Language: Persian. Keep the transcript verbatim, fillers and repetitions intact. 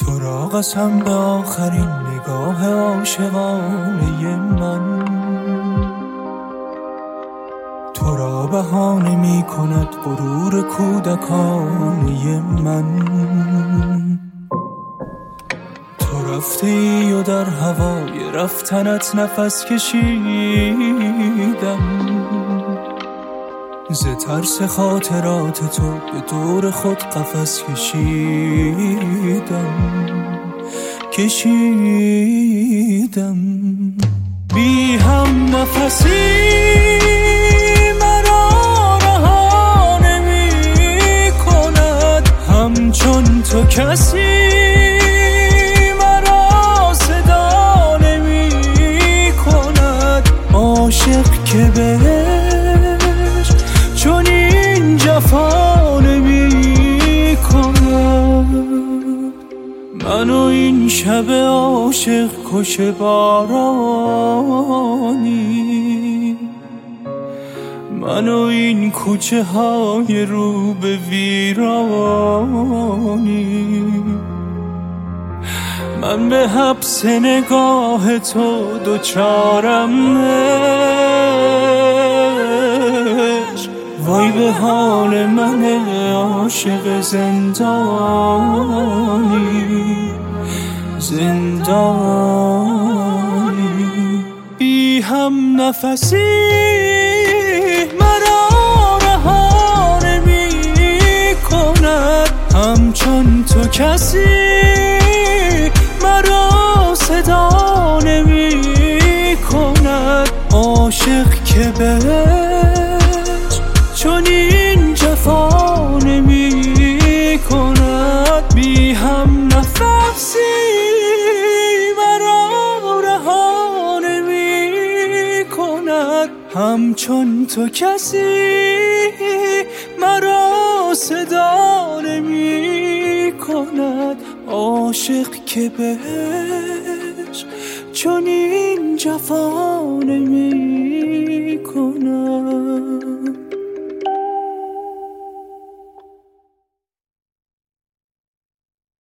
تو را قسم به آخرین نگاه عاشقانه من، تو را بهانه می کند غرور کودکانه من. تو رفته ای و در هوای رفتنت نفس کشیدم، ز ترس خاطرات تو به دور خود قفس کشیدم کشیدم. بی هم نفسی مرا رها نمی کند، همچون تو کسی مرا صدا نمی کند. عاشق که بهش چون این جفا نمی کند. من و این شب عاشق کش بارانی، من و این کوچه های رو به ویرانی. من به حبس نگاه تو دوچارم عشق، وای به حال من عاشق زندانی زندانی. بی هم نفسی مرا رها نمی کند، همچون تو کسی مرا صدا نمی کند. عاشق که بهش چون این جفا نمی کند. بی هم نفسی مرا رها نمی کند، همچون تو کسی مرا صدا نمی کند. عاشق که بهش چون این جفا نمی